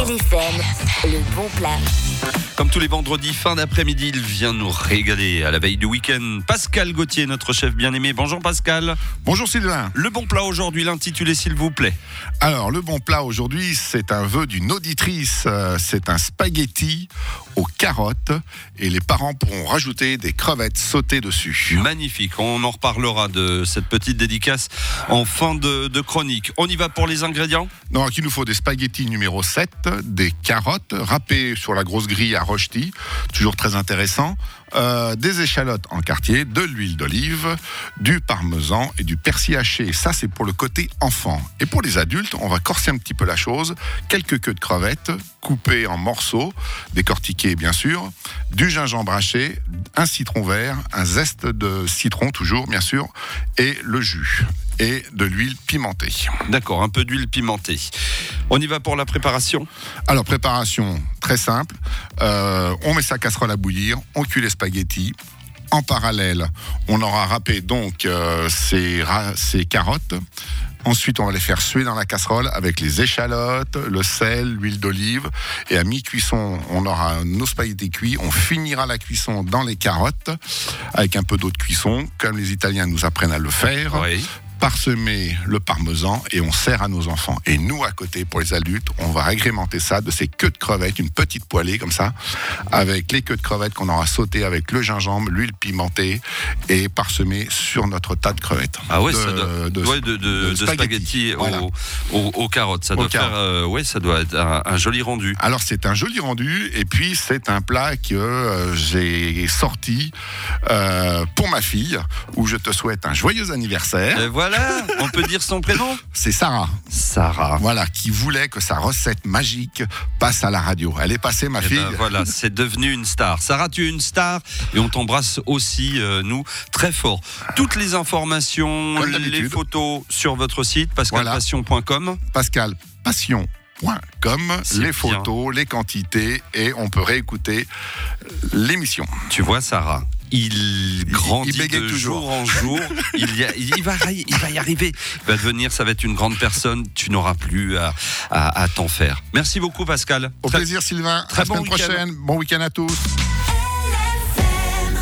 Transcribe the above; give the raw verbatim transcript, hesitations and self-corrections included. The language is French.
T L F M, le bon plat. Comme tous les vendredis, fin d'après-midi, il vient nous régaler à la veille du week-end. Pascal Gauthier, notre chef bien-aimé. Bonjour Pascal. Bonjour Sylvain. Le bon plat aujourd'hui, l'intitulé s'il vous plaît. Alors, le bon plat aujourd'hui, c'est un vœu d'une auditrice. C'est un spaghetti aux carottes et les parents pourront rajouter des crevettes sautées dessus. Magnifique. On en reparlera de cette petite dédicace en fin de, de chronique. On y va pour les ingrédients ? Donc, il nous faut des spaghettis numéro sept, des carottes râpées sur la grosse grille à rösti, toujours très intéressant, euh, des échalotes en quartier, de l'huile d'olive, du parmesan et du persil haché. Ça, c'est pour le côté enfant. Et pour les adultes, on va corser un petit peu la chose. Quelques queues de crevettes coupées en morceaux, décortiquées bien sûr, du gingembre haché, un citron vert, un zeste de citron toujours bien sûr, et le jus. Et de l'huile pimentée. D'accord, un peu d'huile pimentée. On y va pour la préparation ? Alors, préparation très simple. Euh, on met sa casserole à bouillir, on cuit les spaghettis. En parallèle, on aura râpé donc euh, ces, ces carottes. Ensuite, on va les faire suer dans la casserole avec les échalotes, le sel, l'huile d'olive. Et à mi-cuisson, on aura nos spaghettis cuits. On finira la cuisson dans les carottes avec un peu d'eau de cuisson, comme les Italiens nous apprennent à le faire. Oui. Parsemer le parmesan et on sert à nos enfants. Et nous, à côté, pour les adultes, on va agrémenter ça de ces queues de crevettes, une petite poêlée comme ça, avec les queues de crevettes qu'on aura sautées avec le gingembre, l'huile pimentée et parsemé sur notre tas de crevettes. Ah ouais, de, ça doit, de, ouais, de, de, de, de spaghettis, spaghettis voilà. aux, aux, aux carottes. Ça aux doit carottes. faire, euh, ouais, ça doit être un, un joli rendu. Alors c'est un joli rendu et puis c'est un plat que euh, j'ai sorti euh, pour ma fille, où je te souhaite un joyeux anniversaire. Et voilà, on peut dire son prénom ? C'est Sarah. Sarah. Voilà, qui voulait que sa recette magique passe à la radio. Elle est passée, ma Eh fille. ben voilà, c'est devenu une star. Sarah, tu es une star et on t'embrasse aussi, euh, nous, très fort. Toutes les informations, Comme les d'habitude. photos sur votre site, pascal passion point com. Pascal Passion. Point com, C'est les bien. photos, les quantités et on peut réécouter l'émission. Tu vois, Sarah, il grandit il bégaye de toujours. jour en jour. il, y a, il, va, il va y arriver. Il va devenir, ça va être une grande personne. Tu n'auras plus à, à, à t'en faire. Merci beaucoup, Pascal. Au Très- plaisir, Sylvain. très à la bon semaine week-end. prochaine. Bon week-end à tous.